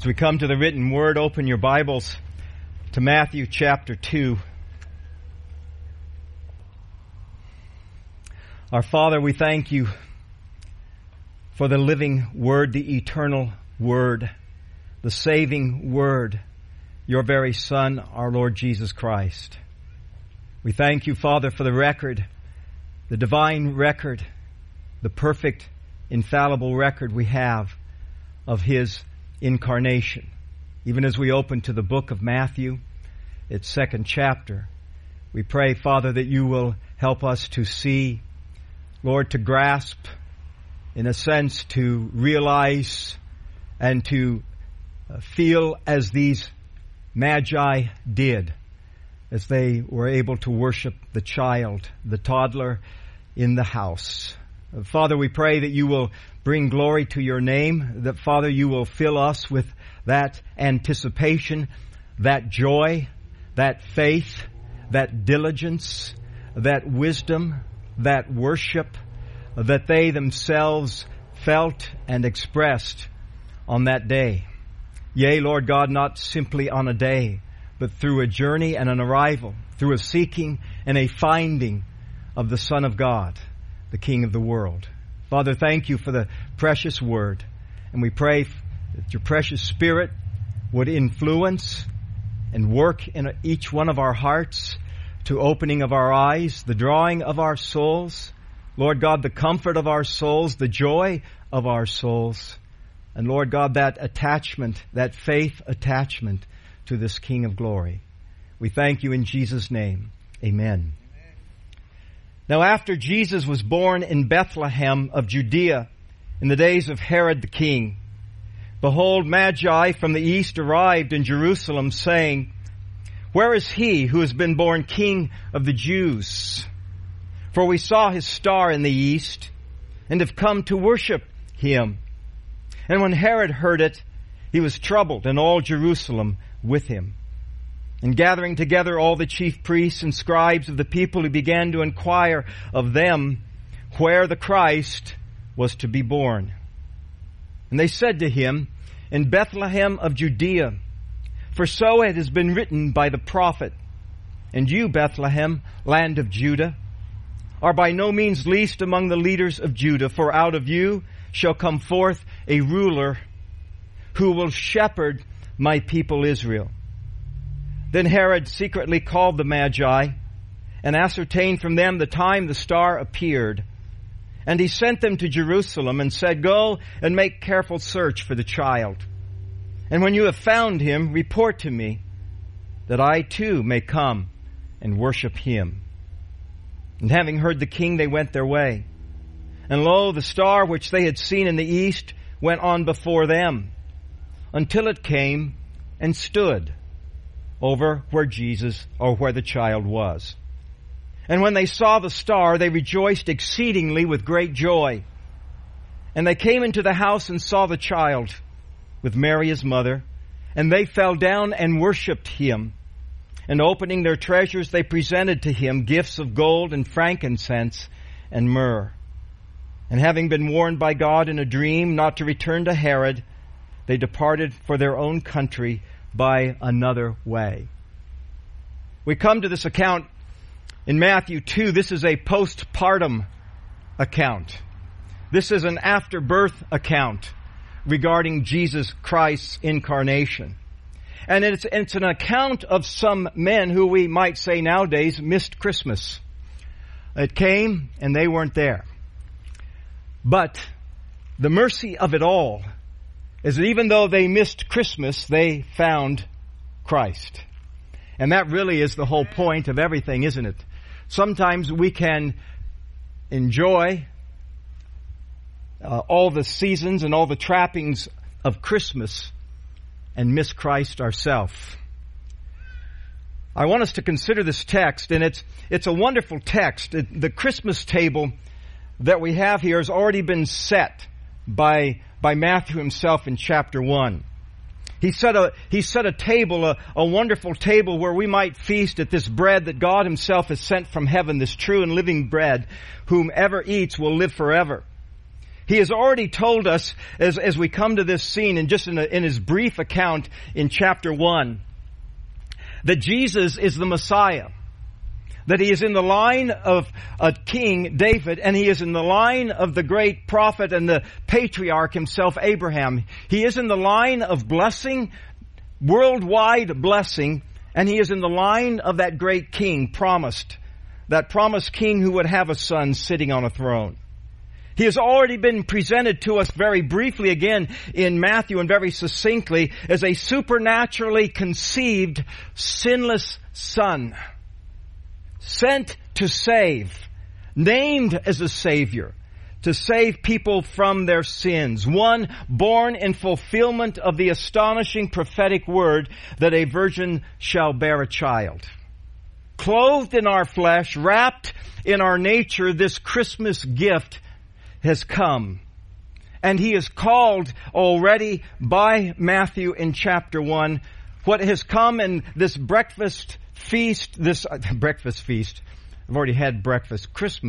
As we come to the written word, open your Bibles to Matthew chapter 2. Our Father, we thank you for the living word, the eternal word, the saving word, your very Son, our Lord Jesus Christ. We thank you, Father, for the record, the divine record, the perfect, infallible record we have of His incarnation. Even as we open to the book of Matthew, its second chapter, we pray, Father, that you will help us to see, Lord, to grasp, in a sense, to realize and to feel as these Magi did, as they were able to worship the child, the toddler in the house. Father, we pray that you will bring glory to your name, that, Father, you will fill us with that anticipation, that joy, that faith, that diligence, that wisdom, that worship, that they themselves felt and expressed on that day. Yea, Lord God, not simply on a day, but through a journey and an arrival, through a seeking and a finding of the Son of God, the King of the world. Father, thank you for the precious word. And we pray that your precious Spirit would influence and work in each one of our hearts to opening of our eyes, the drawing of our souls. Lord God, the comfort of our souls, the joy of our souls. And Lord God, that attachment, that faith attachment to this King of glory. We thank you in Jesus' name. Amen. Now after Jesus was born in Bethlehem of Judea in the days of Herod the king, behold, Magi from the east arrived in Jerusalem, saying, Where is he who has been born King of the Jews? For we saw his star in the east and have come to worship him. And when Herod heard it, he was troubled, and all Jerusalem with him. And gathering together all the chief priests and scribes of the people, he began to inquire of them where the Christ was to be born. And they said to him, In Bethlehem of Judea, for so it has been written by the prophet, And you, Bethlehem, land of Judah, are by no means least among the leaders of Judah, for out of you shall come forth a ruler who will shepherd my people Israel. Then Herod secretly called the Magi and ascertained from them the time the star appeared. And he sent them to Jerusalem and said, Go and make careful search for the child. And when you have found him, report to me, that I too may come and worship him. And having heard the king, they went their way. And lo, the star which they had seen in the east went on before them, until it came and stood over where Jesus, or where the child was. And when they saw the star, they rejoiced exceedingly with great joy. And they came into the house and saw the child with Mary his mother, and they fell down and worshipped him. And opening their treasures, they presented to him gifts of gold and frankincense and myrrh. And having been warned by God in a dream not to return to Herod, they departed for their own country by another way. We come to this account in Matthew 2. This is a postpartum account. This is an after-birth account regarding Jesus Christ's incarnation. And it's an account of some men who we might say nowadays missed Christmas. It came and they weren't there. But the mercy of it all is that even though they missed Christmas, they found Christ. And that really is the whole point of everything, isn't it? Sometimes we can enjoy all the seasons and all the trappings of Christmas and miss Christ ourselves. I want us to consider this text, and it's a wonderful text. The Christmas table that we have here has already been set by Matthew himself in chapter 1. He set a table, a wonderful table where we might feast at this bread that God himself has sent from heaven, this true and living bread, whomever eats will live forever. He has already told us, as we come to this scene, and just in his brief account in chapter 1, that Jesus is the Messiah. That he is in the line of King David, and he is in the line of the great prophet and the patriarch himself, Abraham. He is in the line of blessing, worldwide blessing, and he is in the line of that great king that promised king who would have a son sitting on a throne. He has already been presented to us very briefly again in Matthew and very succinctly as a supernaturally conceived, sinless son, sent to save, named as a Savior, to save people from their sins. One born in fulfillment of the astonishing prophetic word that a virgin shall bear a child. Clothed in our flesh, wrapped in our nature, this Christmas gift has come. And he is called already by Matthew in chapter 1. What has come in this breakfast feast. I've already had breakfast.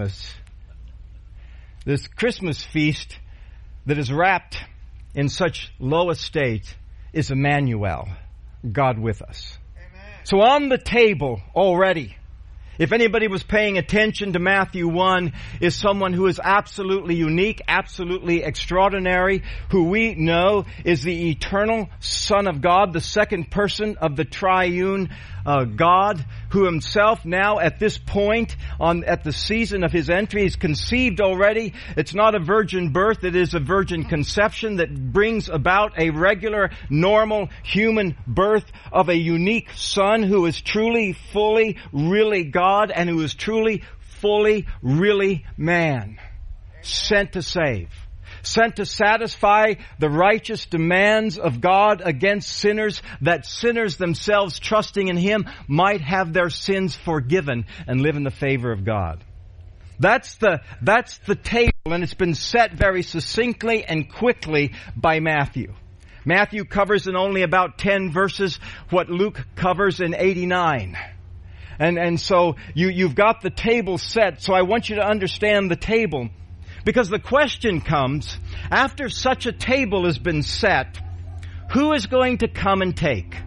This Christmas feast that is wrapped in such low estate is Emmanuel, God with us. Amen. So on the table already, if anybody was paying attention to Matthew 1, is someone who is absolutely unique, absolutely extraordinary, who we know is the eternal Son of God, the second person of the triune God, who himself now at this point, at the season of his entry, is conceived already. It's not a virgin birth, it is a virgin conception that brings about a regular, normal human birth of a unique Son who is truly, fully, really God, and who is truly, fully, really man. Sent to save. Sent to satisfy the righteous demands of God against sinners, that sinners themselves trusting in Him might have their sins forgiven and live in the favor of God. That's the table, and it's been set very succinctly and quickly by Matthew. Matthew covers in only about 10 verses what Luke covers in 89. And so you've got the table set, so I want you to understand the table. Because the question comes, after such a table has been set, who is going to come and take?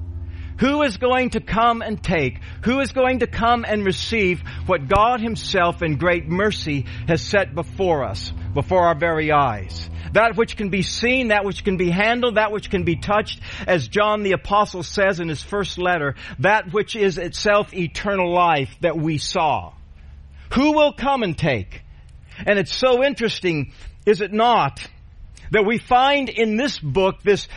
Who is going to come and take? Who is going to come and receive what God Himself in great mercy has set before us, before our very eyes? That which can be seen, that which can be handled, that which can be touched, as John the Apostle says in his first letter, that which is itself eternal life that we saw. Who will come and take? And it's so interesting, is it not, that we find in this book,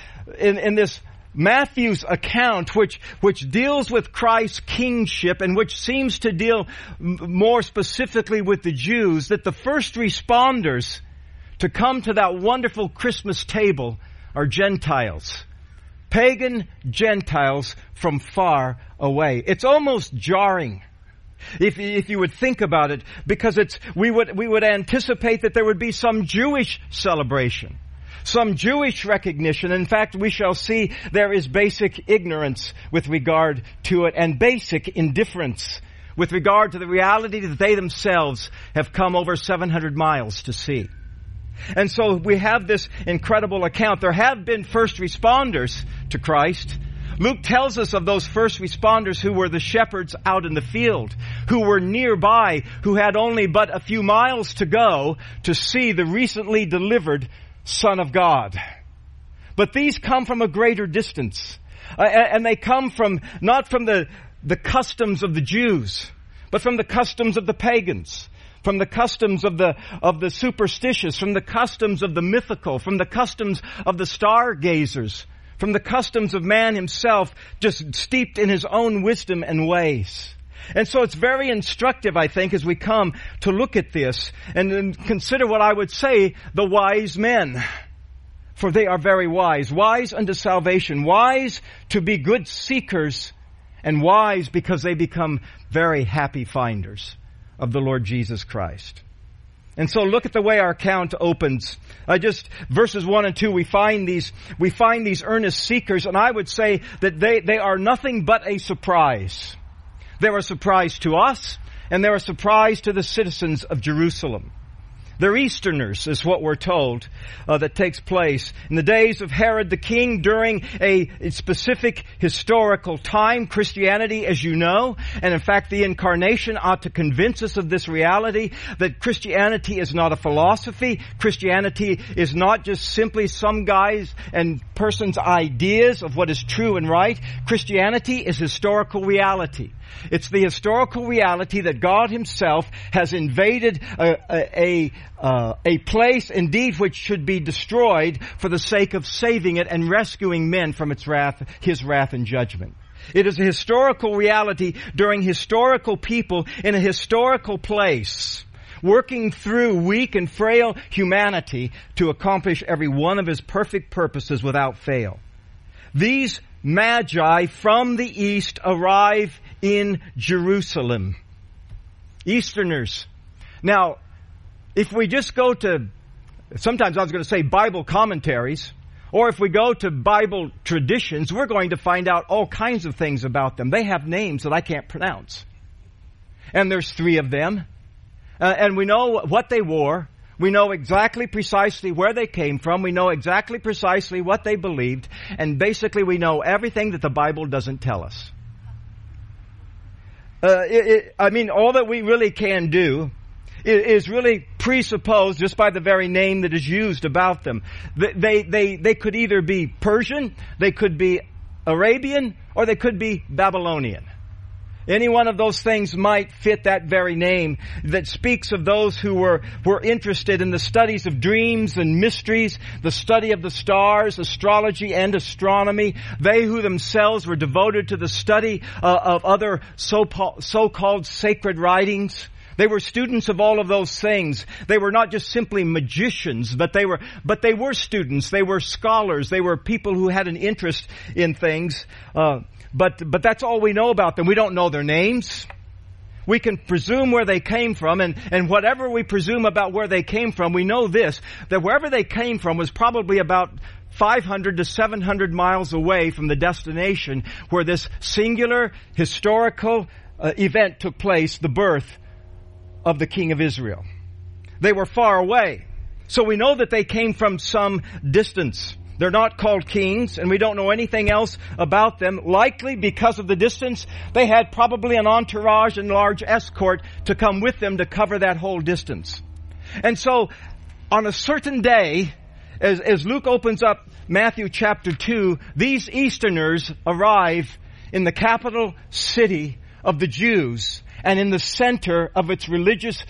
in this Matthew's account, which deals with Christ's kingship and which seems to deal more specifically with the Jews, that the first responders to come to that wonderful Christmas table are Gentiles. Pagan Gentiles from far away. It's almost jarring. If you would think about it, because we would anticipate that there would be some Jewish celebration, some Jewish recognition. In fact, we shall see there is basic ignorance with regard to it, and basic indifference with regard to the reality that they themselves have come over 700 miles to see. And so we have this incredible account. There have been first responders to Christ. Luke tells us of those first responders who were the shepherds out in the field, who were nearby, who had only but a few miles to go to see the recently delivered Son of God. But these come from a greater distance. And they come not from the customs of the Jews, but from the customs of the pagans, from the customs of the superstitious, from the customs of the mythical, from the customs of the stargazers, from the customs of man himself, just steeped in his own wisdom and ways. And so it's very instructive, I think, as we come to look at this and consider what I would say the wise men. For they are very wise. Wise unto salvation. Wise to be good seekers. And wise because they become very happy finders of the Lord Jesus Christ. And so look at the way our account opens. Verses 1 and 2, we find these earnest seekers, and I would say that they are nothing but a surprise. They're a surprise to us, and they're a surprise to the citizens of Jerusalem. They're Easterners, is what we're told, that takes place in the days of Herod the king during a specific historical time. Christianity, as you know, and in fact the Incarnation ought to convince us of this reality, that Christianity is not a philosophy. Christianity is not just simply some guys and persons' ideas of what is true and right. Christianity is historical reality. It's the historical reality that God Himself has invaded a place, indeed, which should be destroyed for the sake of saving it and rescuing men from its wrath, His wrath and judgment. It is a historical reality during historical people in a historical place, working through weak and frail humanity to accomplish every one of His perfect purposes without fail. These Magi from the east arrive in Jerusalem. Easterners. Now, if we just go to, sometimes I was going to say Bible commentaries, or if we go to Bible traditions, we're going to find out all kinds of things about them. They have names that I can't pronounce. And there's 3 of them. And we know what they wore. We know exactly precisely where they came from. We know exactly precisely what they believed. And basically we know everything that the Bible doesn't tell us. All that we really can do is really presuppose just by the very name that is used about them. They could either be Persian, they could be Arabian, or they could be Babylonian. Any one of those things might fit that very name that speaks of those who were interested in the studies of dreams and mysteries, the study of the stars, astrology and astronomy. They who themselves were devoted to the study of other so-called sacred writings. They were students of all of those things. They were not just simply magicians, but they were students. They were scholars. They were people who had an interest in things. But that's all we know about them. We don't know their names. We can presume where they came from, and whatever we presume about where they came from, we know this, that wherever they came from was probably about 500 to 700 miles away from the destination where this singular historical event took place, the birth of the King of Israel. They were far away. So we know that they came from some distance. They're not called kings, and we don't know anything else about them. Likely, because of the distance, they had probably an entourage and large escort to come with them to cover that whole distance. And so, on a certain day, as Luke opens up Matthew chapter 2, these Easterners arrive in the capital city of the Jews and in the center of its religious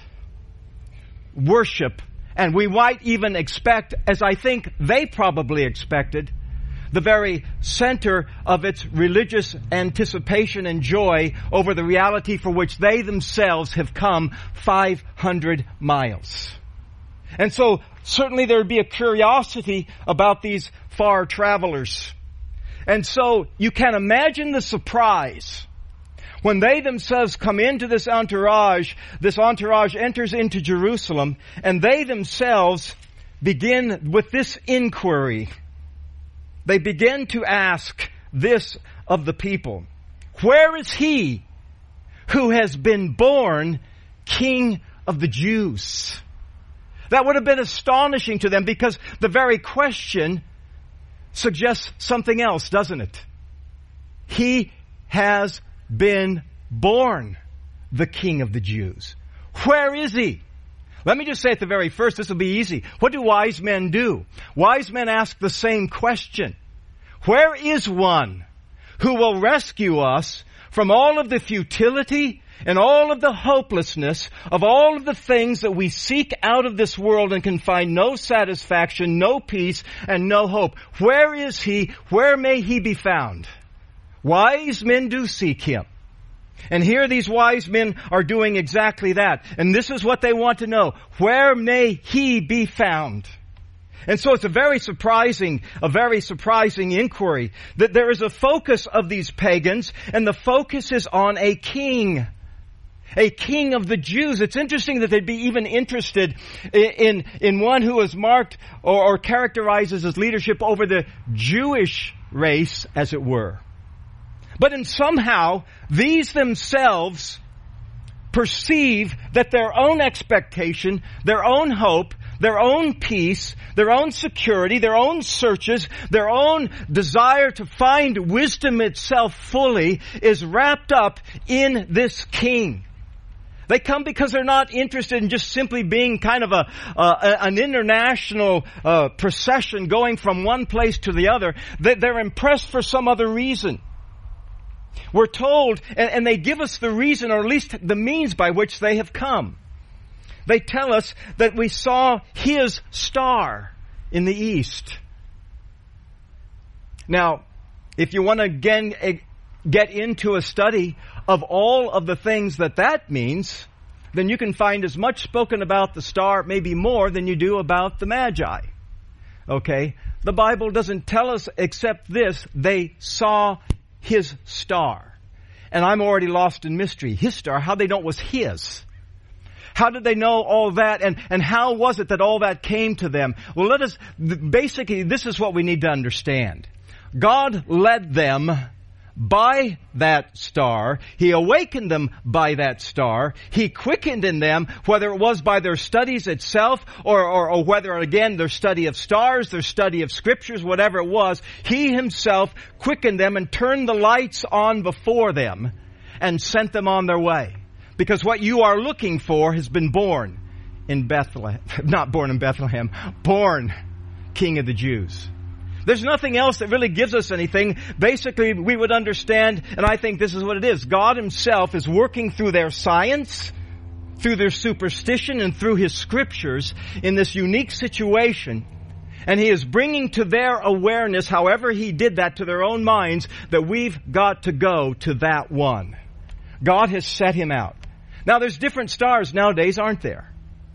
worship. And we might even expect, as I think they probably expected, the very center of its religious anticipation and joy over the reality for which they themselves have come 500 miles. And so certainly there would be a curiosity about these far travelers. And so you can imagine the surprise when they themselves come into this entourage enters into Jerusalem, and they themselves begin with this inquiry. They begin to ask this of the people: where is He who has been born King of the Jews? That would have been astonishing to them, because the very question suggests something else, doesn't it? He has been born the King of the Jews. Where is He? Let me just say at the very first, this will be easy. What do wise men do? Wise men ask the same question. Where is one who will rescue us from all of the futility and all of the hopelessness of all of the things that we seek out of this world and can find no satisfaction, no peace, and no hope? Where is He? Where may He be found? Wise men do seek Him. And here these wise men are doing exactly that. And this is what they want to know. Where may He be found? And so it's a very surprising inquiry, that there is a focus of these pagans, and the focus is on a king of the Jews. It's interesting that they'd be even interested in one who is marked or characterizes as leadership over the Jewish race, as it were. But in somehow, these themselves perceive that their own expectation, their own hope, their own peace, their own security, their own searches, their own desire to find wisdom itself fully is wrapped up in this king. They come because they're not interested in just simply being kind of an international procession going from one place to the other. They're impressed for some other reason. We're told, and they give us the reason, or at least the means by which they have come. They tell us that we saw his star in the east. Now, if you want to again get into a study of all of the things that means, then you can find as much spoken about the star, maybe more, than you do about the Magi. Okay? The Bible doesn't tell us except this: they saw his star. And I'm already lost in mystery. His star, how they know it was his? How did they know all that? And how was it that all that came to them? Well, basically, this is what we need to understand. God led them by that star. He awakened them by that star. He quickened in them, whether it was by their studies itself, or whether, again, their study of stars, their study of scriptures, whatever it was. He himself quickened them and turned the lights on before them and sent them on their way. Because what you are looking for has been born in Bethlehem. Not born in Bethlehem. Born King of the Jews. There's nothing else that really gives us anything. Basically, we would understand, and I think this is what it is. God himself is working through their science, through their superstition, and through his scriptures in this unique situation. And he is bringing to their awareness, however he did that to their own minds, that we've got to go to that one. God has set him out. Now, there's different stars nowadays, aren't there?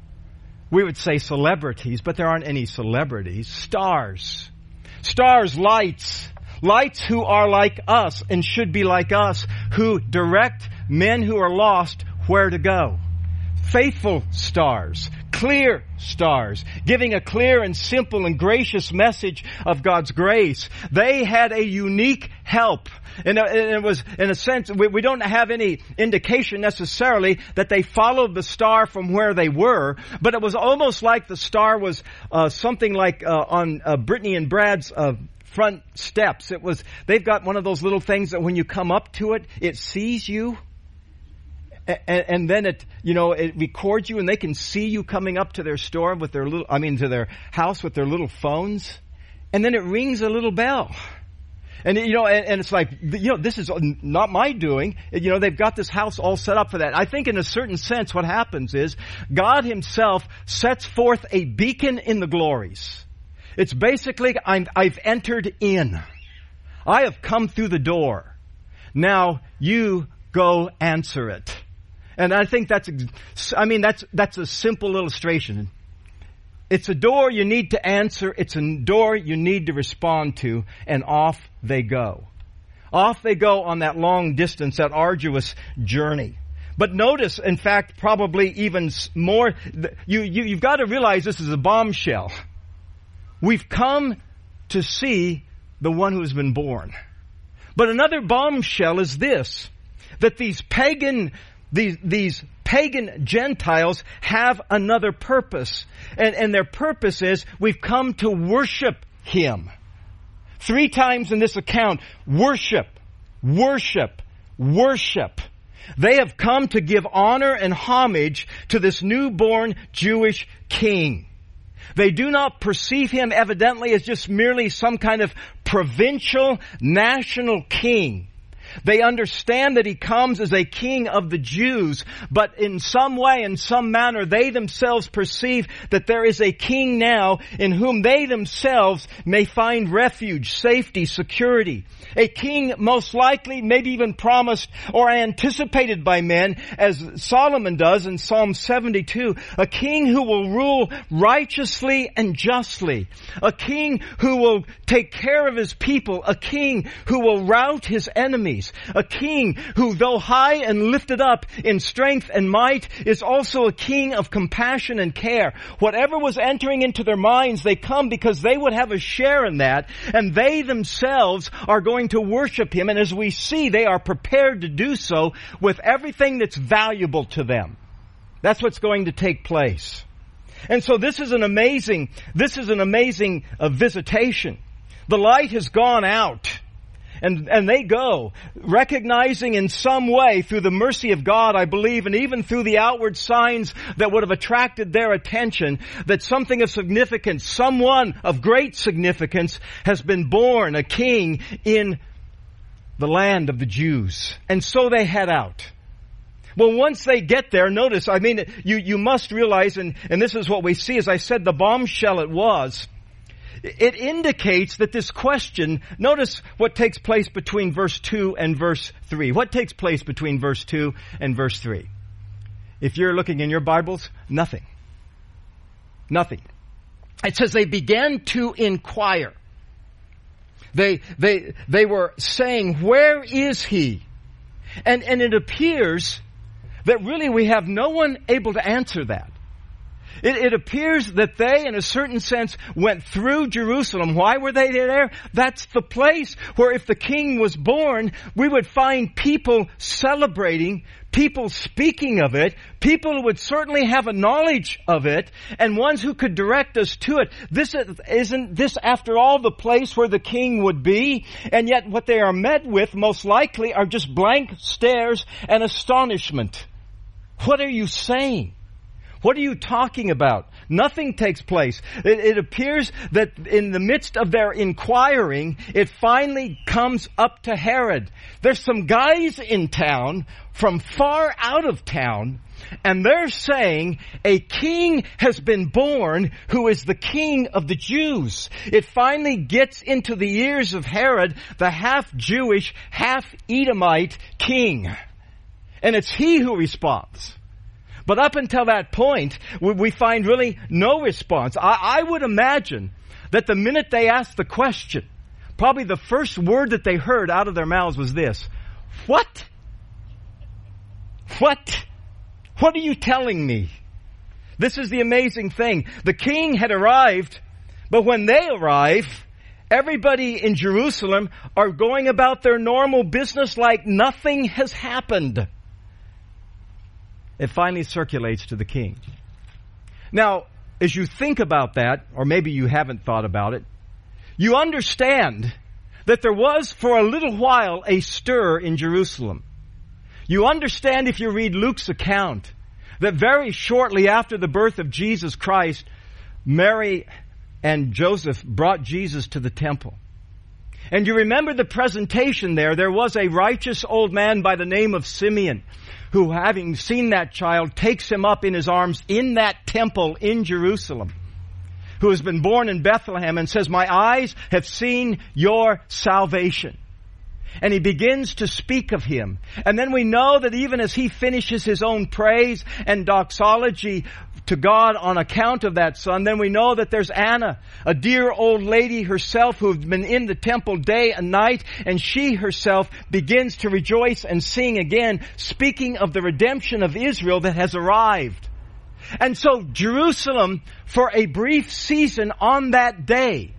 We would say celebrities, but there aren't any celebrities. Stars. Stars, lights. Lights who are like us and should be like us, who direct men who are lost where to go. Faithful stars. Clear stars. Giving a clear and simple and gracious message of God's grace. They had a unique help. And it was, in a sense, we don't have any indication necessarily that they followed the star from where they were, but it was almost like the star was something like on Brittany and Brad's front steps. They've got one of those little things that when you come up to it, it sees you. And then it records you, and they can see you coming up to their store with to their house with their little phones. And then it rings a little bell. And it's like, this is not my doing. They've got this house all set up for that. I think in a certain sense what happens is God himself sets forth a beacon in the glories. It's basically, I've entered in. I have come through the door. Now you go answer it. And I think that's a simple illustration. It's a door you need to answer. It's a door you need to respond to. And off they go. Off they go on that long distance, that arduous journey. But notice, in fact, probably even more, you've got to realize this is a bombshell. We've come to see the one who has been born. But another bombshell is this, that these pagan Gentiles have another purpose. And their purpose is, we've come to worship him. 3 times in this account, worship, worship, worship. They have come to give honor and homage to this newborn Jewish king. They do not perceive him evidently as just merely some kind of provincial, national king. They understand that he comes as a king of the Jews, but in some way, in some manner, they themselves perceive that there is a king now in whom they themselves may find refuge, safety, security. A king most likely, maybe even promised or anticipated by men, as Solomon does in Psalm 72, a king who will rule righteously and justly, a king who will take care of his people, a king who will rout his enemies. Jews. A king who, though high and lifted up in strength and might, is also a king of compassion and care. Whatever was entering into their minds, they come because they would have a share in that, and they themselves are going to worship Him. And as we see, they are prepared to do so with everything that's valuable to them. That's what's going to take place. And so this is an amazing visitation. The light has gone out. And they go, recognizing in some way, through the mercy of God, I believe, and even through the outward signs that would have attracted their attention, that something of significance, someone of great significance, has been born, a king in the land of the Jews. And so they head out. Well, once they get there, notice, you must realize, and this is what we see, as I said, the bombshell it was. It indicates that this question, notice what takes place between verse 2 and verse 3. What takes place between verse 2 and verse 3? If you're looking in your Bibles, nothing. Nothing. It says they began to inquire. They were saying, where is He? And it appears that really we have no one able to answer that. It appears that they, in a certain sense, went through Jerusalem. Why were they there? That's the place where if the king was born, we would find people celebrating, people speaking of it, people who would certainly have a knowledge of it, and ones who could direct us to it. Isn't this, after all, the place where the king would be? And yet what they are met with, most likely, are just blank stares and astonishment. What are you saying? What are you talking about? Nothing takes place. It appears that in the midst of their inquiring, it finally comes up to Herod. There's some guys in town from far out of town, and they're saying a king has been born who is the king of the Jews. It finally gets into the ears of Herod, the half-Jewish, half-Edomite king. And it's he who responds. But up until that point, we find really no response. I would imagine that the minute they asked the question, probably the first word that they heard out of their mouths was this: what? What? What are you telling me? This is the amazing thing. The king had arrived, but when they arrive, everybody in Jerusalem are going about their normal business like nothing has happened. It finally circulates to the king. Now, as you think about that, or maybe you haven't thought about it, you understand that there was for a little while a stir in Jerusalem. You understand, if you read Luke's account, that very shortly after the birth of Jesus Christ, Mary and Joseph brought Jesus to the temple. And you remember the presentation there. There was a righteous old man by the name of Simeon, who, having seen that child, takes him up in his arms in that temple in Jerusalem, who has been born in Bethlehem, and says, my eyes have seen your salvation. And he begins to speak of him. And then we know that even as he finishes his own praise and doxology to God on account of that son, then we know that there's Anna, a dear old lady herself who's been in the temple day and night, and she herself begins to rejoice and sing again, speaking of the redemption of Israel that has arrived. And so Jerusalem, for a brief season on that day,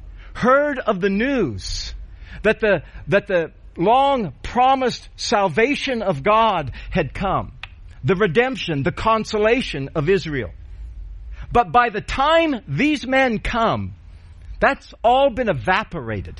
heard of the news that the long promised salvation of God had come. The redemption, the consolation of Israel. But by the time these men come, that's all been evaporated.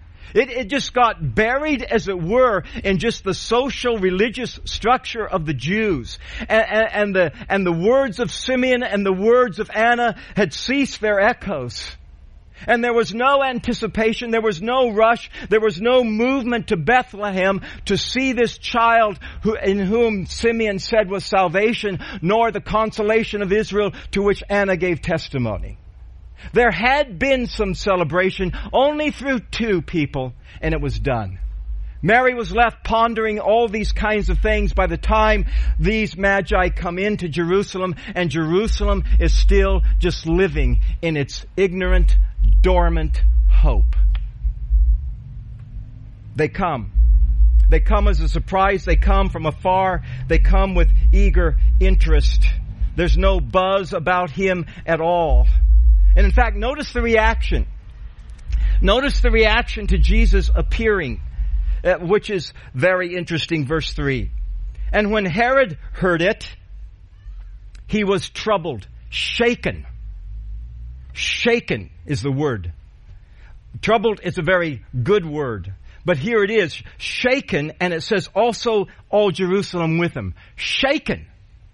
It just got buried, as it were, in just the social, religious structure of the Jews. And the words of Simeon and the words of Anna had ceased their echoes. And there was no anticipation, there was no rush, there was no movement to Bethlehem to see this child in whom Simeon said was salvation, nor the consolation of Israel to which Anna gave testimony. There had been some celebration only through two people, and it was done. Mary was left pondering all these kinds of things by the time these magi come into Jerusalem, and Jerusalem is still just living in its ignorant, dormant hope. They come. They come as a surprise. They come from afar. They come with eager interest. There's no buzz about him at all. And in fact, notice the reaction. Notice the reaction to Jesus appearing, which is very interesting. Verse 3. And when Herod heard it, he was troubled, shaken. Shaken is the word. Troubled is a very good word. But here it is, shaken, and it says also all Jerusalem with him. Shaken.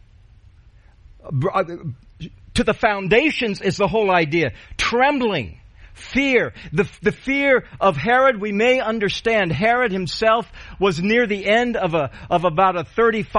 To the foundations is the whole idea. Trembling. Fear. The fear of Herod we may understand. Herod himself was near the end of about a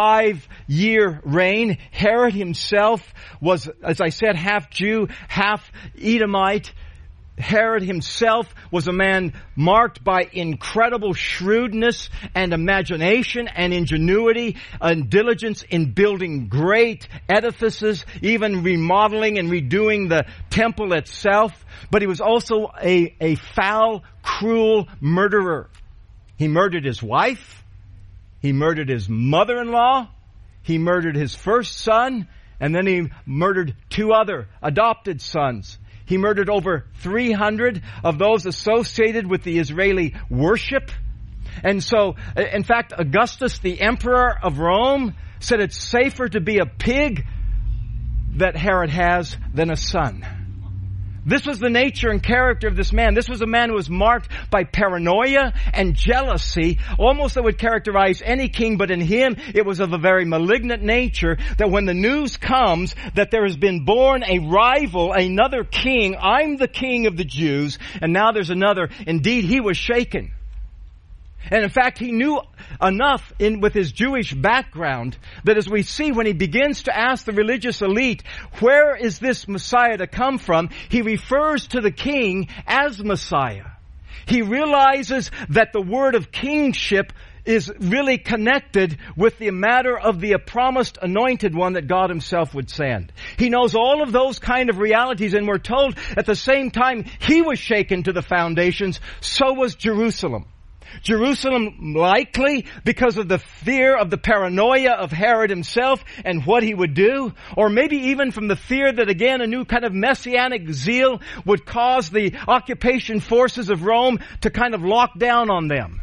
35-year reign. Herod himself was, as I said, half Jew, half Edomite. Herod himself was a man marked by incredible shrewdness and imagination and ingenuity and diligence in building great edifices, even remodeling and redoing the temple itself. But he was also a foul, cruel murderer. He murdered his wife. He murdered his mother-in-law. He murdered his first son. And then he murdered 2 other adopted sons. He murdered over 300 of those associated with the Israeli worship. And so, in fact, Augustus, the emperor of Rome, said it's safer to be a pig that Herod has than a son. This was the nature and character of this man. This was a man who was marked by paranoia and jealousy, almost that would characterize any king, but in him it was of a very malignant nature, that when the news comes that there has been born a rival, another king, I'm the king of the Jews, and now there's another. Indeed, he was shaken. And in fact, he knew enough with his Jewish background that as we see when he begins to ask the religious elite, where is this Messiah to come from? He refers to the king as Messiah. He realizes that the word of kingship is really connected with the matter of the promised anointed one that God himself would send. He knows all of those kind of realities, and we're told at the same time he was shaken to the foundations, so was Jerusalem. Jerusalem likely because of the fear of the paranoia of Herod himself and what he would do, or maybe even from the fear that again a new kind of messianic zeal would cause the occupation forces of Rome to kind of lock down on them.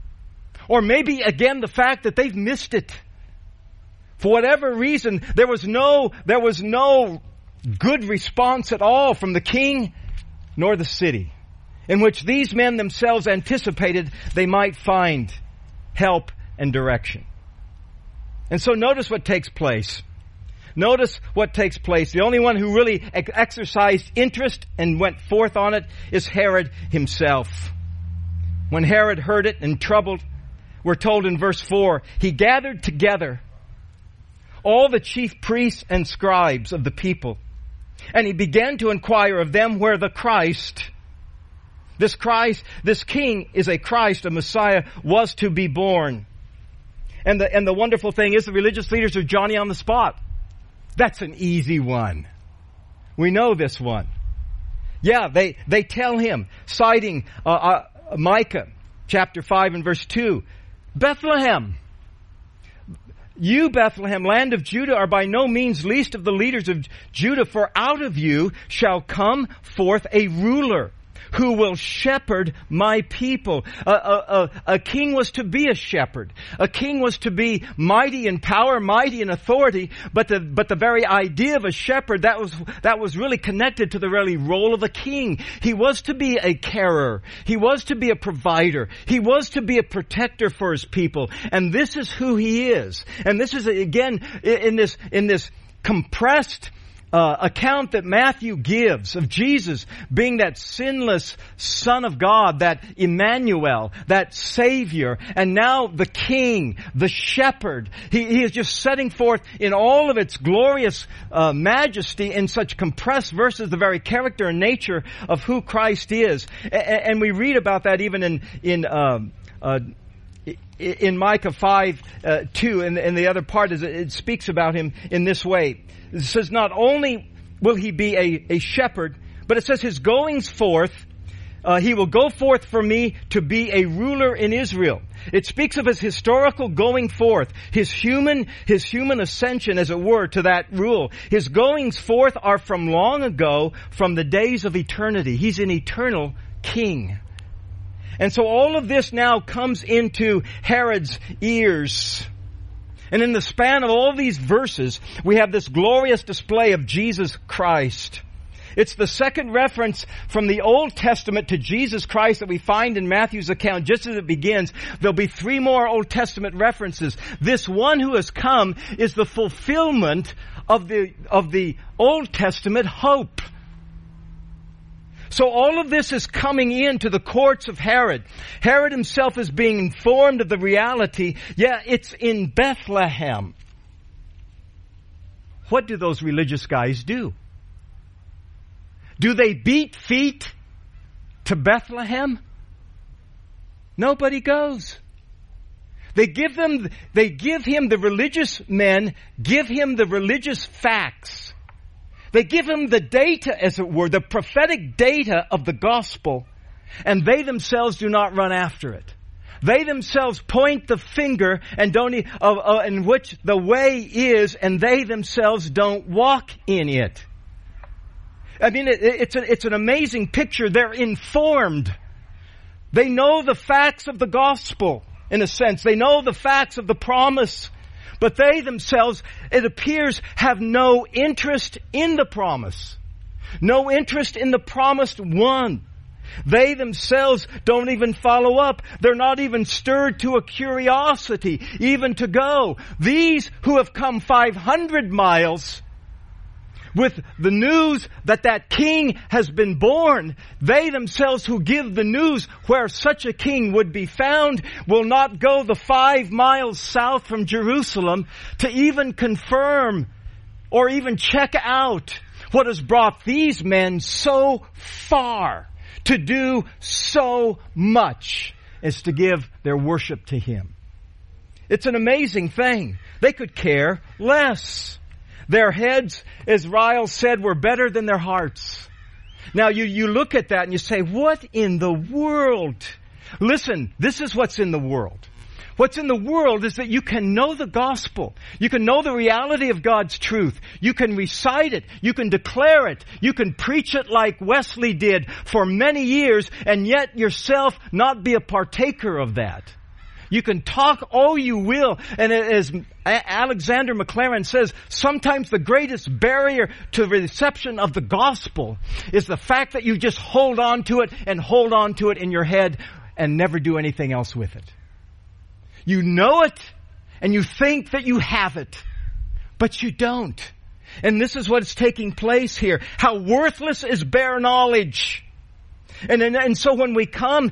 Or maybe again the fact that they've missed it. For whatever reason, there was no good response at all from the king nor the city, in which these men themselves anticipated they might find help and direction. And so notice what takes place. Notice what takes place. The only one who really exercised interest and went forth on it is Herod himself. When Herod heard it and troubled, we're told in verse 4, he gathered together all the chief priests and scribes of the people, and he began to inquire of them where the Christ, this king is a Christ, a Messiah, was to be born. And the wonderful thing is the religious leaders are Johnny on the spot. That's an easy one. We know this one. Yeah, they tell him, citing Micah chapter 5 and verse 2, Bethlehem, you, Bethlehem, land of Judah, are by no means least of the leaders of Judah, for out of you shall come forth a ruler who will shepherd my people. A king was to be a shepherd. A king was to be mighty in power, mighty in authority, but the very idea of a shepherd, that was really connected to the really role of a king. He was to be a carer. He was to be a provider. He was to be a protector for his people. And this is who he is. And this is, again, in this compressed account that Matthew gives of Jesus being that sinless Son of God, that Emmanuel, that Savior, and now the King, the Shepherd. He is just setting forth in all of its glorious majesty in such compressed verses the very character and nature of who Christ is. And we read about that even in Micah 5, 2, and the other part is it speaks about him in this way. It says not only will he be a shepherd, but it says his goings forth He will go forth for me to be a ruler in Israel. It speaks of his historical going forth, his human ascension, as it were, to that rule. His goings forth are from long ago, from the days of eternity. He's an eternal king. And so all of this now comes into Herod's ears. And in the span of all these verses, we have this glorious display of Jesus Christ. It's the second reference from the Old Testament to Jesus Christ that we find in Matthew's account. Just as it begins, there'll be 3 more Old Testament references. This one who has come is the fulfillment of the Old Testament hope. So all of this is coming into the courts of Herod. Herod himself is being informed of the reality. Yeah, it's in Bethlehem. What do those religious guys do? Do they beat feet to Bethlehem? Nobody goes. The religious men give him the religious facts. They give him the data, as it were, the prophetic data of the gospel, and they themselves do not run after it. They themselves point the finger and in which the way is, and they themselves don't walk in it. I mean, it's an amazing picture. They're informed. They know the facts of the gospel, in a sense. They know the facts of the promise. But they themselves, it appears, have no interest in the promise. No interest in the promised one. They themselves don't even follow up. They're not even stirred to a curiosity, even to go. These who have come 500 miles with the news that king has been born, they themselves who give the news where such a king would be found will not go the 5 miles south from Jerusalem to even confirm or even check out what has brought these men so far to do so much as to give their worship to him. It's an amazing thing. They could care less. Their heads, as Ryle said, were better than their hearts. Now you look at that and you say, what in the world? Listen, this is what's in the world. What's in the world is that you can know the gospel. You can know the reality of God's truth. You can recite it. You can declare it. You can preach it like Wesley did for many years, and yet yourself not be a partaker of that. You can talk all you will, and as Alexander McLaren says, sometimes the greatest barrier to the reception of the gospel is the fact that you just hold on to it in your head and never do anything else with it. You know it, and you think that you have it, but you don't. And this is what's taking place here. How worthless is bare knowledge. And so when we come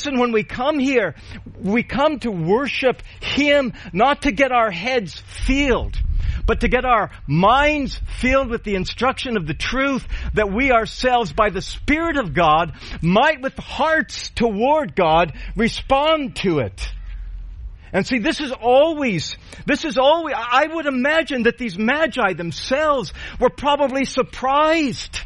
here, we come to worship Him, not to get our heads filled, but to get our minds filled with the instruction of the truth, that we ourselves, by the Spirit of God, might with hearts toward God, respond to it. And see, this is always, I would imagine that these magi themselves were probably surprised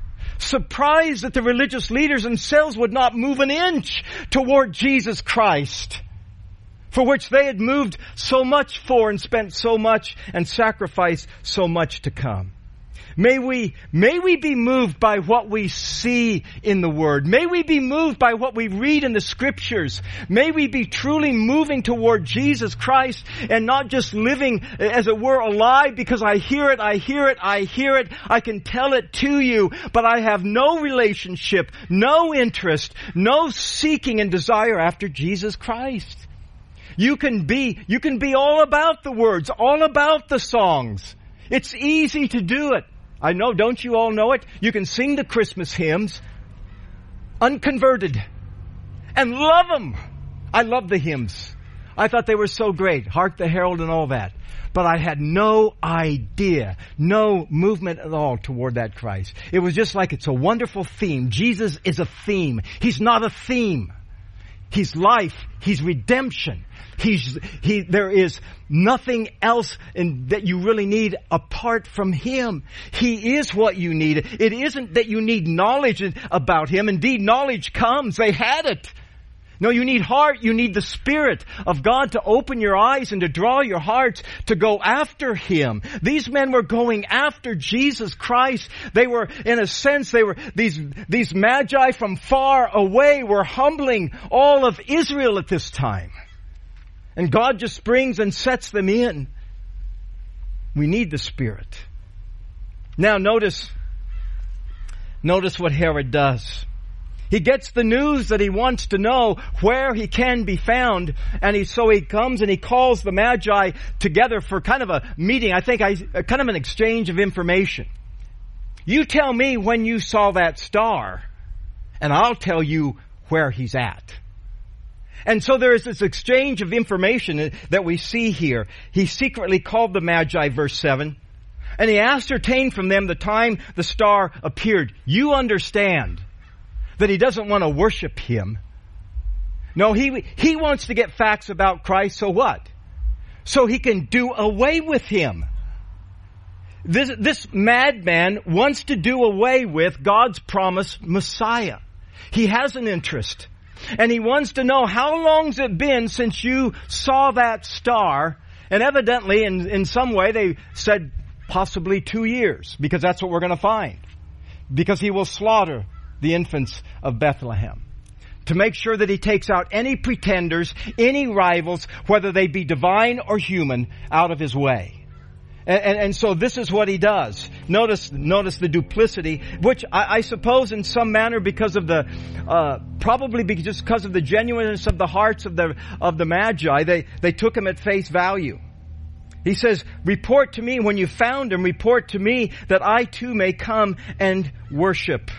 that the religious leaders themselves would not move an inch toward Jesus Christ, for which they had moved so much for and spent so much and sacrificed so much to come. May we be moved by what we see in the Word. May we be moved by what we read in the Scriptures. May we be truly moving toward Jesus Christ and not just living, as it were, alive because I hear it, I can tell it to you, but I have no relationship, no interest, no seeking and desire after Jesus Christ. You can be all about the words, all about the songs. It's easy to do it. I know, don't you all know it? You can sing the Christmas hymns, unconverted, and love them. I love the hymns. I thought they were so great. Hark the Herald and all that. But I had no idea, no movement at all toward that Christ. It was just like it's a wonderful theme. Jesus is a theme. He's not a theme. He's life. He's redemption. There is nothing else that you really need apart from Him. He is what you need. It isn't that you need knowledge about Him. Indeed, knowledge comes. They had it. No, you need heart. You need the Spirit of God to open your eyes and to draw your hearts to go after Him. These men were going after Jesus Christ. They were, in a sense, these magi from far away were humbling all of Israel at this time. And God just brings and sets them in. We need the Spirit. Now notice what Herod does. He gets the news that he wants to know where he can be found, and so he comes and he calls the Magi together for kind of a meeting. I think kind of an exchange of information. You tell me when you saw that star, and I'll tell you where he's at. And so there is this exchange of information that we see here. He secretly called the Magi, verse 7, and he ascertained from them the time the star appeared. You understand that he doesn't want to worship Him. No, he wants to get facts about Christ, so what? So he can do away with Him. This madman wants to do away with God's promised Messiah. He has an interest. And he wants to know, how long's it been since you saw that star? And evidently, in some way, they said possibly 2 years, because that's what we're going to find. Because he will slaughter the infants of Bethlehem, to make sure that he takes out any pretenders, any rivals, whether they be divine or human, out of his way. And so this is what he does. Notice the duplicity, which I suppose in some manner because of probably just because of the genuineness of the hearts of the Magi, they took him at face value. He says, report to me when you found him, report to me that I too may come and worship.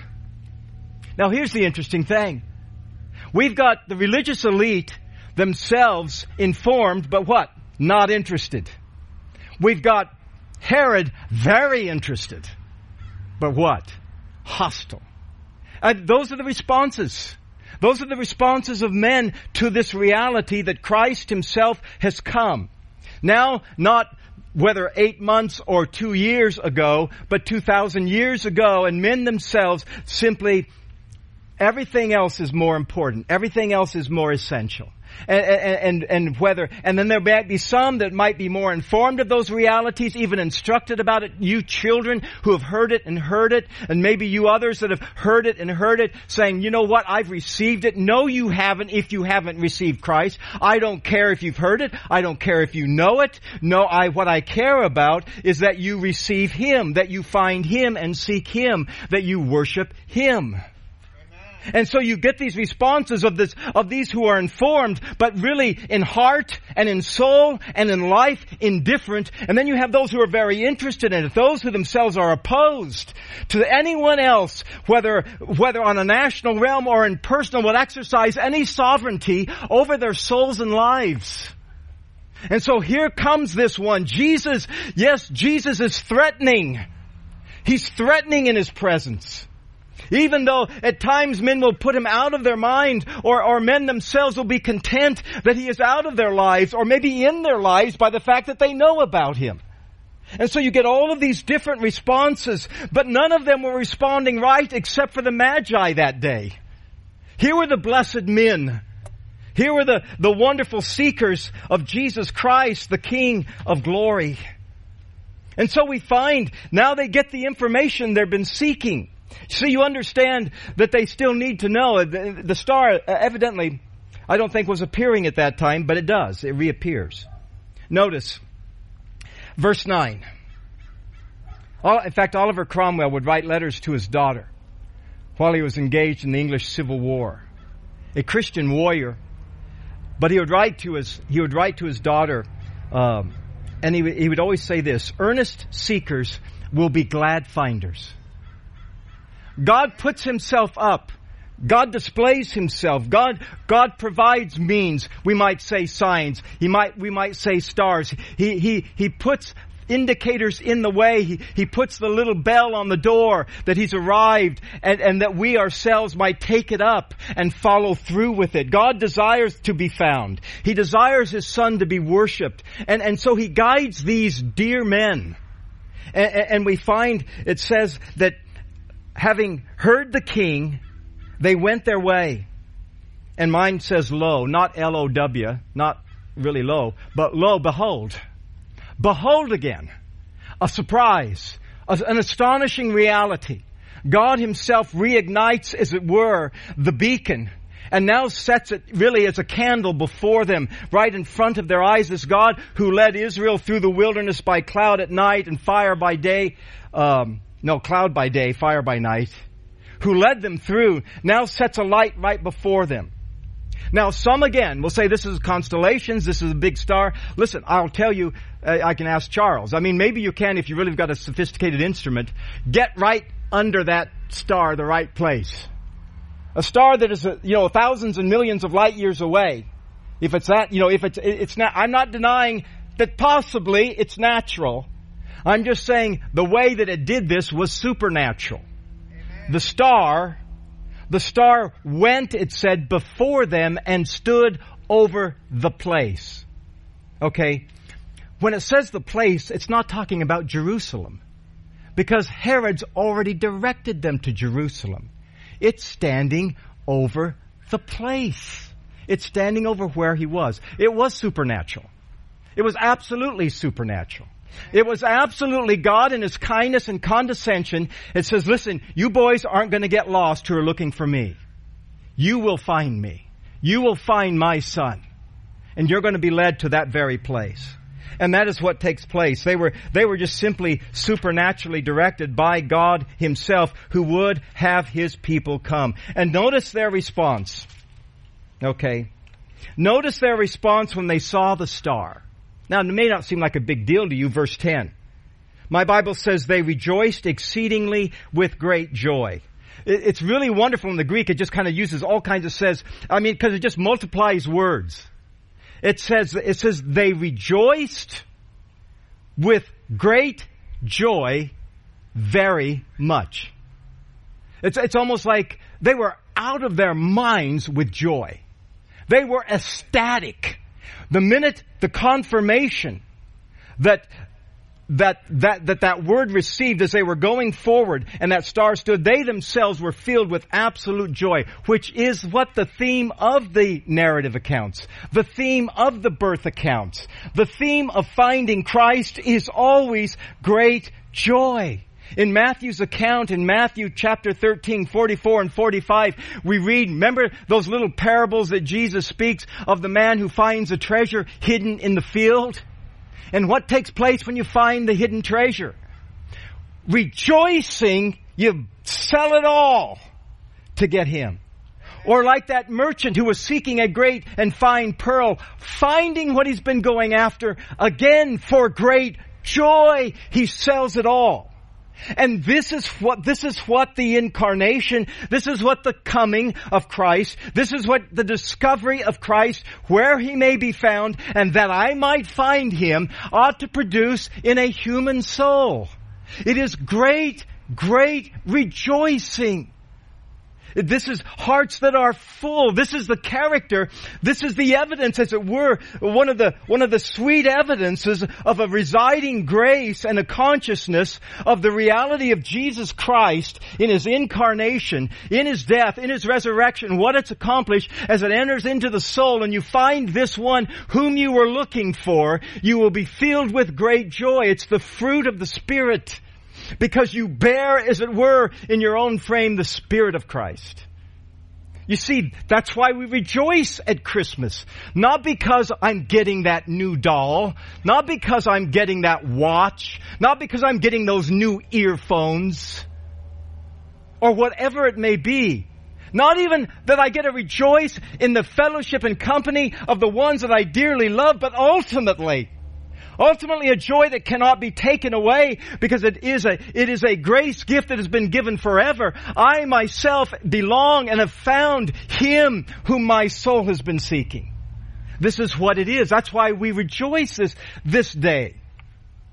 Now here's the interesting thing. We've got the religious elite themselves informed, but what? Not interested. We've got Herod very interested, but what? Hostile. Those are the responses. Those are the responses of men to this reality that Christ Himself has come. Now, not whether 8 months or 2 years ago, but 2,000 years ago, and men themselves simply, everything else is more important. Everything else is more essential. And then there might be some that might be more informed of those realities, even instructed about it. You children who have heard it, and maybe you others that have heard it, saying, you know what, I've received it. No, you haven't if you haven't received Christ. I don't care if you've heard it. I don't care if you know it. No, what I care about is that you receive Him, that you find Him and seek Him, that you worship Him. And so you get these responses of these who are informed, but really in heart and in soul and in life indifferent. And then you have those who are very interested in it, those who themselves are opposed to anyone else, whether on a national realm or in personal, will exercise any sovereignty over their souls and lives. And so here comes this one. Jesus is threatening. He's threatening in His presence. Even though at times men will put Him out of their mind, or men themselves will be content that He is out of their lives, or maybe in their lives by the fact that they know about Him. And so you get all of these different responses, but none of them were responding right except for the Magi that day. Here were the blessed men. Here were the wonderful seekers of Jesus Christ, the King of glory. And so we find now they get the information they've been seeking. So you understand that they still need to know. The star evidently, I don't think was appearing at that time, but it does. It reappears. Notice, verse 9. In fact, Oliver Cromwell would write letters to his daughter while he was engaged in the English Civil War. A Christian warrior. But he would write to his daughter, and he would always say this: earnest seekers will be glad finders. God puts Himself up. God displays Himself. God provides means. We might say signs. We might say stars. He puts indicators in the way. He puts the little bell on the door that He's arrived, and that we ourselves might take it up and follow through with it. God desires to be found. He desires His Son to be worshipped. And so He guides these dear men. And we find, it says that having heard the king, they went their way. And mine says lo, not L-O-W, not really low, but lo, behold. Behold again. A surprise. An astonishing reality. God Himself reignites, as it were, the beacon, and now sets it really as a candle before them, right in front of their eyes. This God who led Israel through the wilderness by cloud at night and fire by day, cloud by day, fire by night, who led them through, now sets a light right before them. Now, some again will say this is constellations, this is a big star. Listen, I'll tell you, I can ask Charles. I mean, maybe you can, if you really got a sophisticated instrument, get right under that star, the right place. A star that is, thousands and millions of light years away. If it's that, it's not, I'm not denying that possibly it's natural. I'm just saying the way that it did this was supernatural. Amen. The star went, it said, before them and stood over the place. Okay. When it says the place, it's not talking about Jerusalem. Because Herod's already directed them to Jerusalem. It's standing over the place. It's standing over where He was. It was supernatural. It was absolutely supernatural. It was absolutely God in His kindness and condescension. It says, listen, you boys aren't going to get lost who are looking for me. You will find me. You will find my Son. And you're going to be led to that very place. And that is what takes place. They were just simply supernaturally directed by God Himself, who would have His people come. And notice their response. Okay. Notice their response when they saw the star. Now, it may not seem like a big deal to you, verse 10. My Bible says they rejoiced exceedingly with great joy. It's really wonderful in the Greek. It just kind of uses all kinds of because it just multiplies words. It says they rejoiced with great joy very much. It's almost like they were out of their minds with joy. They were ecstatic. The minute the confirmation that word received as they were going forward and that star stood, they themselves were filled with absolute joy, which is what the theme of the narrative accounts, the theme of the birth accounts, the theme of finding Christ is always great joy. In Matthew's account, in Matthew chapter 13, 44 and 45, we read, remember those little parables that Jesus speaks of the man who finds a treasure hidden in the field? And what takes place when you find the hidden treasure? Rejoicing, you sell it all to get him. Or like that merchant who was seeking a great and fine pearl, finding what he's been going after, again for great joy, he sells it all. And this is what the incarnation, this is what the coming of Christ, this is what the discovery of Christ, where He may be found, and that I might find Him, ought to produce in a human soul. It is great, great rejoicing. This is hearts that are full. This is the character. This is the evidence, as it were, one of the sweet evidences of a residing grace and a consciousness of the reality of Jesus Christ in His incarnation, in His death, in His resurrection, what it's accomplished as it enters into the soul, and you find this one whom you were looking for, you will be filled with great joy. It's the fruit of the Spirit. Because you bear, as it were, in your own frame, the Spirit of Christ. You see, that's why we rejoice at Christmas. Not because I'm getting that new doll. Not because I'm getting that watch. Not because I'm getting those new earphones. Or whatever it may be. Not even that I get to rejoice in the fellowship and company of the ones that I dearly love, but ultimately a joy that cannot be taken away, because it is a grace gift that has been given forever. I myself belong and have found Him whom my soul has been seeking. This is what it is. That's why we rejoice this day.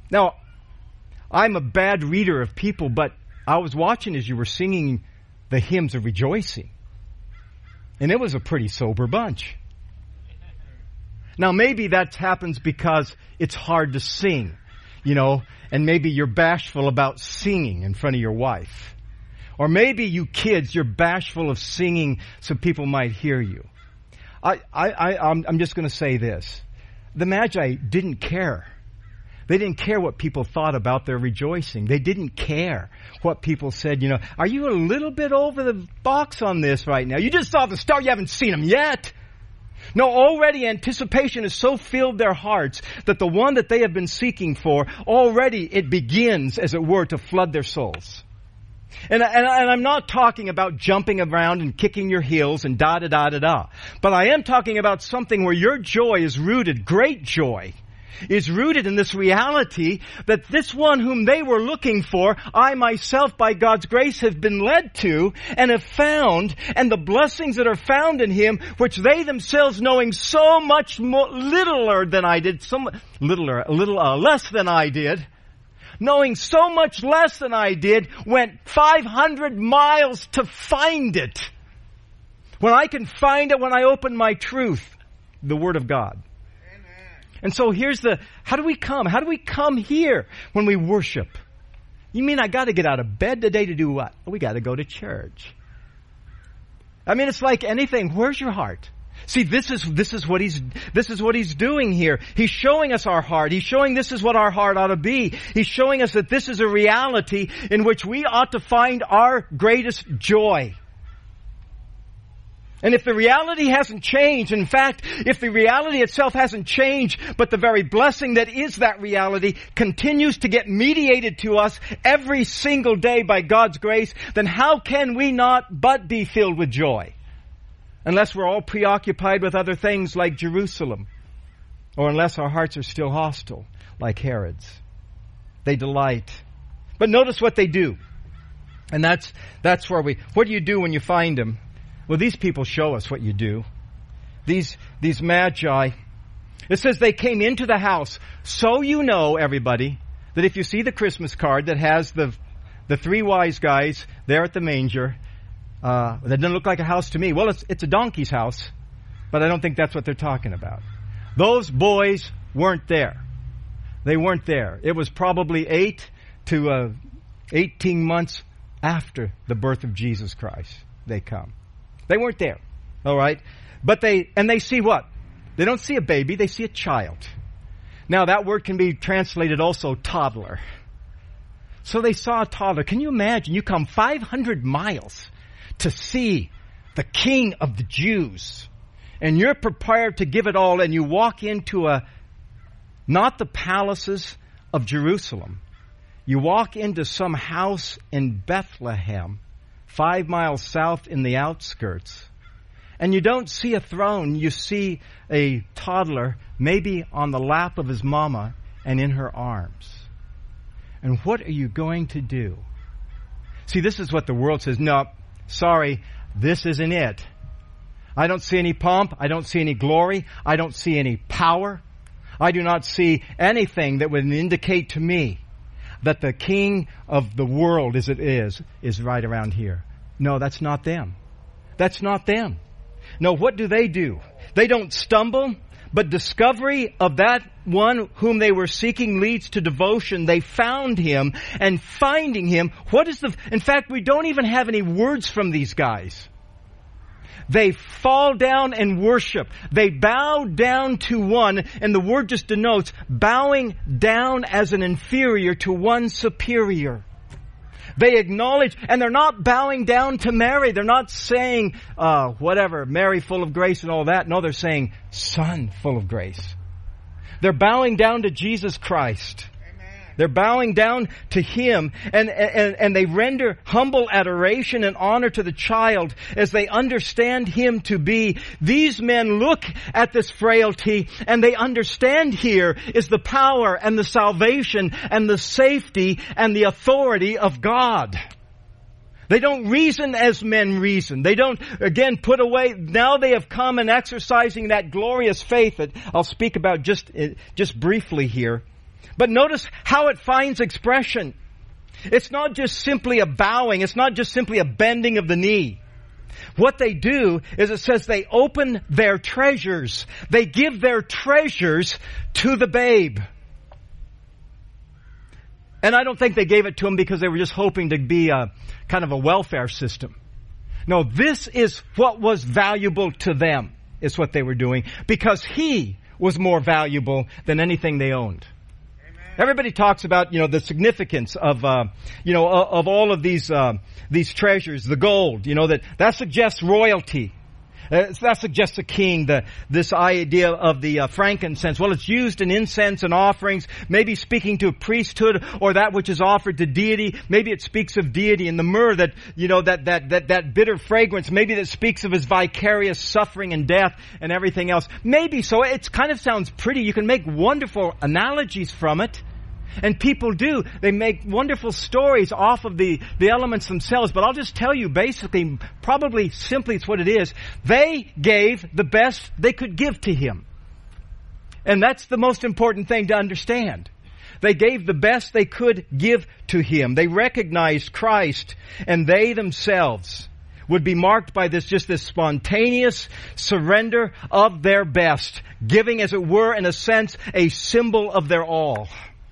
Now, I'm a bad reader of people, but I was watching as you were singing the hymns of rejoicing. And it was a pretty sober bunch. Now, maybe that happens because it's hard to sing, and maybe you're bashful about singing in front of your wife. Or maybe you kids, you're bashful of singing so people might hear you. I'm just going to say this. The Magi didn't care. They didn't care what people thought about their rejoicing. They didn't care what people said, are you a little bit over the box on this right now? You just saw the star, you haven't seen him yet. No, already anticipation has so filled their hearts that the one that they have been seeking for, already it begins, as it were, to flood their souls. And I'm not talking about jumping around and kicking your heels and da-da-da-da-da. But I am talking about something where your joy is rooted, great joy, is rooted in this reality that this one whom they were looking for, I myself by God's grace have been led to and have found, and the blessings that are found in him, which they themselves knowing so much littler than I did, less than I did, knowing so much less than I did, went 500 miles to find it. When I can find it when I open my truth, the Word of God. And so here's how do we come? How do we come here when we worship? You mean I got to get out of bed today to do what? We got to go to church. I mean, it's like anything. Where's your heart? See, this is what he's doing here. He's showing us our heart. He's showing this is what our heart ought to be. He's showing us that this is a reality in which we ought to find our greatest joy. And if the reality hasn't changed, in fact, if the reality itself hasn't changed, but the very blessing that is that reality continues to get mediated to us every single day by God's grace, then how can we not but be filled with joy? Unless we're all preoccupied with other things like Jerusalem, or unless our hearts are still hostile like Herod's. They delight. But notice what they do. And that's where what do you do when you find them? Well, these people show us what you do. These Magi, it says they came into the house. So you know, everybody, that if you see the Christmas card that has the three wise guys there at the manger, that doesn't look like a house to me. Well, it's a donkey's house, but I don't think that's what they're talking about. Those boys weren't there. They weren't there. It was probably 8 to 18 months after the birth of Jesus Christ they come. They weren't there. All right? But they see what? They don't see a baby, they see a child. Now that word can be translated also toddler. So they saw a toddler. Can you imagine? You come 500 miles to see the King of the Jews. And you're prepared to give it all, and you walk into not the palaces of Jerusalem. You walk into some house in Bethlehem, 5 miles south in the outskirts. And you don't see a throne, you see a toddler maybe on the lap of his mama and in her arms. And what are you going to do? See, this is what the world says. No, sorry, this isn't it. I don't see any pomp. I don't see any glory. I don't see any power. I do not see anything that would indicate to me that the King of the world as it is right around here. No, that's not them. That's not them. No, what do? They don't stumble, but discovery of that one whom they were seeking leads to devotion. They found him, and finding him, in fact, we don't even have any words from these guys. They fall down and worship. They bow down to one, and the word just denotes bowing down as an inferior to one superior. They acknowledge, and they're not bowing down to Mary. They're not saying, Mary full of grace and all that. No, they're saying, Son full of grace. They're bowing down to Jesus Christ. They're bowing down to him, and they render humble adoration and honor to the child as they understand him to be. These men look at this frailty, and they understand here is the power and the salvation and the safety and the authority of God. They don't reason as men reason. They don't, again, put away. Now they have come and exercising that glorious faith that I'll speak about just briefly here. But notice how it finds expression. It's not just simply a bowing. It's not just simply a bending of the knee. What they do is it says they open their treasures. They give their treasures to the babe. And I don't think they gave it to him because they were just hoping to be a kind of a welfare system. No, this is what was valuable to them, is what they were doing, because he was more valuable than anything they owned. Everybody talks about, the significance of, of all of these treasures, the gold, that suggests royalty. That suggests a king, this idea of the frankincense. Well, it's used in incense and offerings, maybe speaking to a priesthood or that which is offered to deity. Maybe it speaks of deity. And the myrrh, that bitter fragrance, maybe that speaks of his vicarious suffering and death and everything else. Maybe so. It kind of sounds pretty. You can make wonderful analogies from it. And people do. They make wonderful stories off of the elements themselves. But I'll just tell you, basically, probably simply it's what it is. They gave the best they could give to him. And that's the most important thing to understand. They gave the best they could give to him. They recognized Christ, and they themselves would be marked by this spontaneous surrender of their best, giving, as it were, in a sense, a symbol of their all.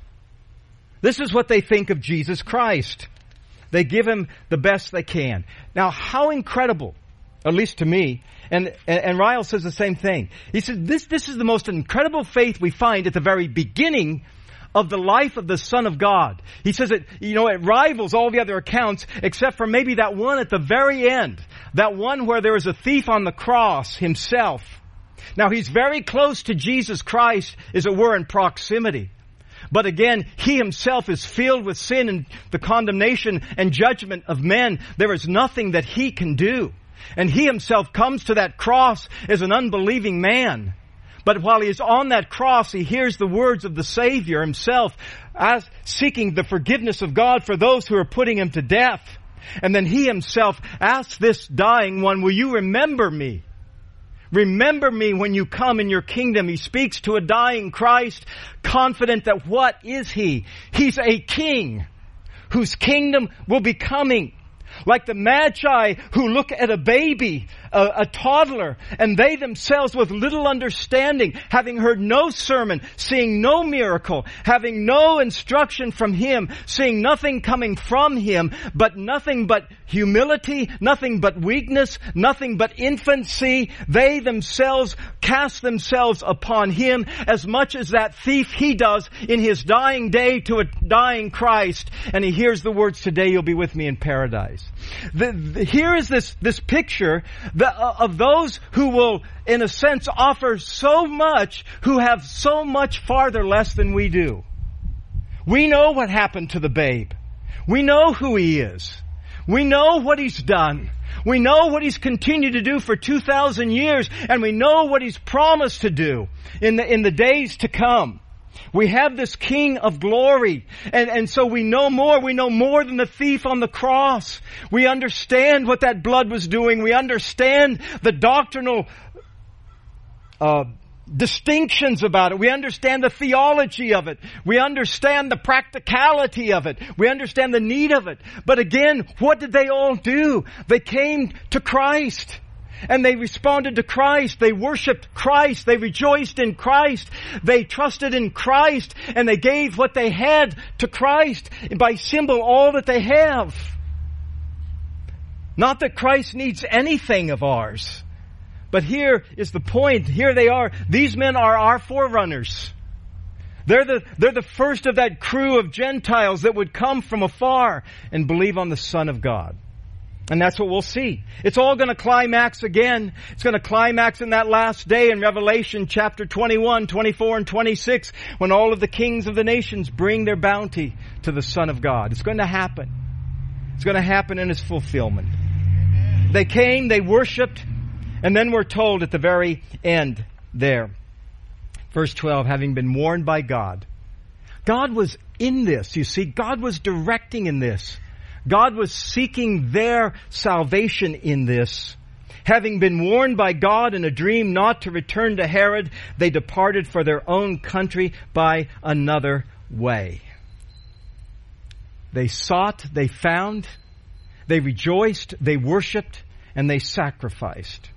This is what they think of Jesus Christ. They give him the best they can. Now, how incredible, at least to me, and Ryle says the same thing. He says, this is the most incredible faith we find at the very beginning of the life of the Son of God. He says it rivals all the other accounts except for maybe that one at the very end. That one where there is a thief on the cross himself. Now, he's very close to Jesus Christ, as it were, in proximity. But again, he himself is filled with sin and the condemnation and judgment of men. There is nothing that he can do. And he himself comes to that cross as an unbelieving man. But while he is on that cross, he hears the words of the Savior himself, as seeking the forgiveness of God for those who are putting him to death. And then he himself asks this dying one, will you remember me? Remember me when you come in your kingdom. He speaks to a dying Christ, confident that what is he? He's a king whose kingdom will be coming. Like the Magi who look at a baby, a toddler, and they themselves with little understanding, having heard no sermon, seeing no miracle, having no instruction from him, seeing nothing coming from him, but nothing but humility, nothing but weakness, nothing but infancy, they themselves cast themselves upon him as much as that thief he does in his dying day to a dying Christ. And he hears the words, today you'll be with me in paradise. Here is this picture of those who will, in a sense, offer so much, who have so much farther less than we do. We know what happened to the babe. We know who he is. We know what he's done. We know what he's continued to do for 2,000 years, and we know what he's promised to do in the days to come. We have this King of glory. And so we know more. We know more than the thief on the cross. We understand what that blood was doing. We understand the doctrinal distinctions about it. We understand the theology of it. We understand the practicality of it. We understand the need of it. But again, what did they all do? They came to Christ. And they responded to Christ. They worshiped Christ. They rejoiced in Christ. They trusted in Christ. And they gave what they had to Christ. And by symbol, all that they have. Not that Christ needs anything of ours. But here is the point. Here they are. These men are our forerunners. They're the first of that crew of Gentiles that would come from afar and believe on the Son of God. And that's what we'll see. It's all going to climax again. It's going to climax in that last day in Revelation chapter 21, 24, and 26, when all of the kings of the nations bring their bounty to the Son of God. It's going to happen. It's going to happen in its fulfillment. They came, they worshiped, and then we're told at the very end there, verse 12, having been warned by God. God was in this, you see. God was directing in this. God was seeking their salvation in this. Having been warned by God in a dream not to return to Herod, they departed for their own country by another way. They sought, they found, they rejoiced, they worshiped, and they sacrificed.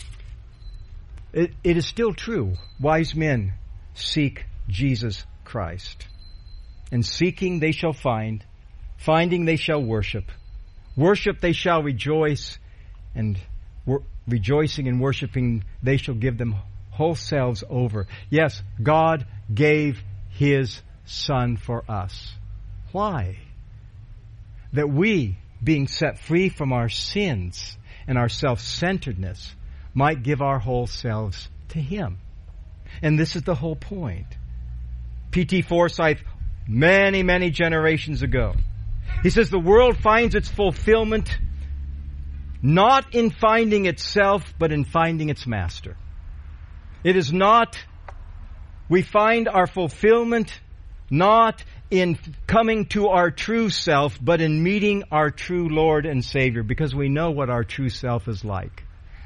It is still true. Wise men seek Jesus Christ. And seeking they shall find, finding they shall worship. Worship they shall rejoice, and rejoicing and worshiping they shall give them whole selves over. Yes, God gave His Son for us. Why? That we, being set free from our sins and our self-centeredness, might give our whole selves to Him. And this is the whole point. P.T. Forsyth, many, many generations ago, he says the world finds its fulfillment not in finding itself, but in finding its master. It is not, we find our fulfillment not in coming to our true self, but in meeting our true Lord and Savior, because we know what our true self is like.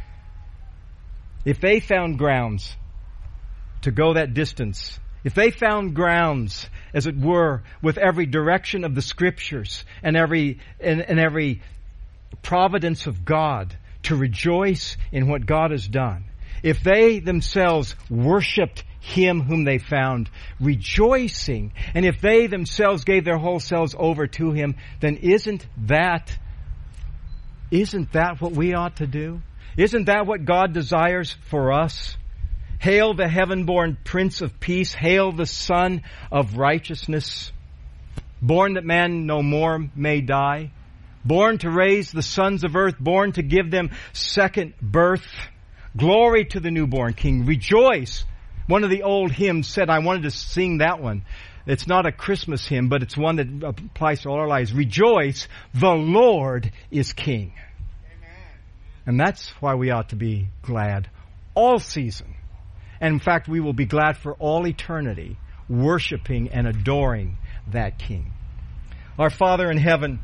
If they found grounds to go that distance, if they found grounds, as it were, with every direction of the Scriptures and every providence of God to rejoice in what God has done, if they themselves worshipped Him whom they found, rejoicing, and if they themselves gave their whole selves over to Him, then isn't that what we ought to do? Isn't that what God desires for us? Hail the heaven-born Prince of Peace. Hail the Son of Righteousness. Born that man no more may die. Born to raise the sons of earth. Born to give them second birth. Glory to the newborn King. Rejoice. One of the old hymns said, I wanted to sing that one. It's not a Christmas hymn, but it's one that applies to all our lives. Rejoice, the Lord is King. And that's why we ought to be glad all season. And in fact, we will be glad for all eternity, worshiping and adoring that King. Our Father in heaven,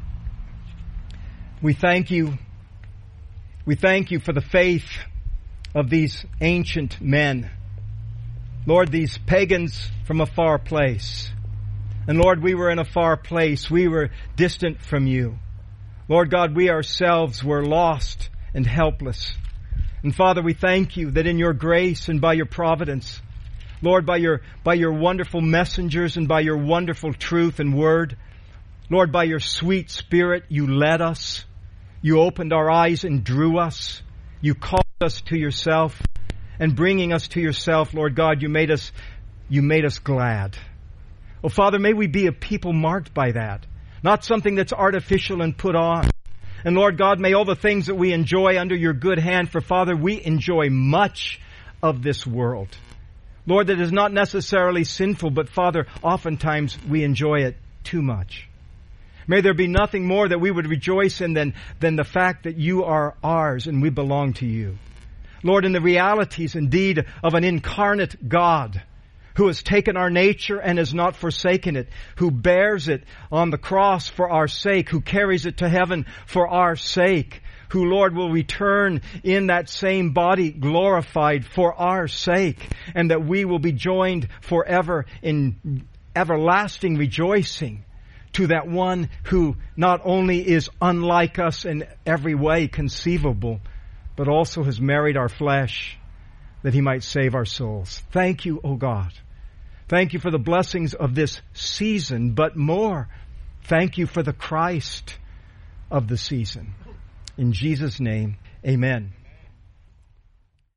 we thank you. We thank you for the faith of these ancient men. Lord, these pagans from a far place. And Lord, we were in a far place. We were distant from you. Lord God, we ourselves were lost and helpless. And Father, we thank you that in your grace and by your providence, Lord, by your wonderful messengers and by your wonderful truth and word, Lord, by your sweet Spirit, you led us. You opened our eyes and drew us. You called us to yourself. And bringing us to yourself, Lord God, you made us glad. Oh, Father, may we be a people marked by that. Not something that's artificial and put on. And Lord God, may all the things that we enjoy under your good hand, for Father, we enjoy much of this world. Lord, that is not necessarily sinful, but Father, oftentimes we enjoy it too much. May there be nothing more that we would rejoice in than the fact that you are ours and we belong to you. Lord, in the realities indeed of an incarnate God who has taken our nature and has not forsaken it, who bears it on the cross for our sake, who carries it to heaven for our sake, who, Lord, will return in that same body glorified for our sake, and that we will be joined forever in everlasting rejoicing to that one who not only is unlike us in every way conceivable, but also has married our flesh that He might save our souls. Thank you, O God. Thank you for the blessings of this season, but more, thank you for the Christ of the season. In Jesus' name, amen.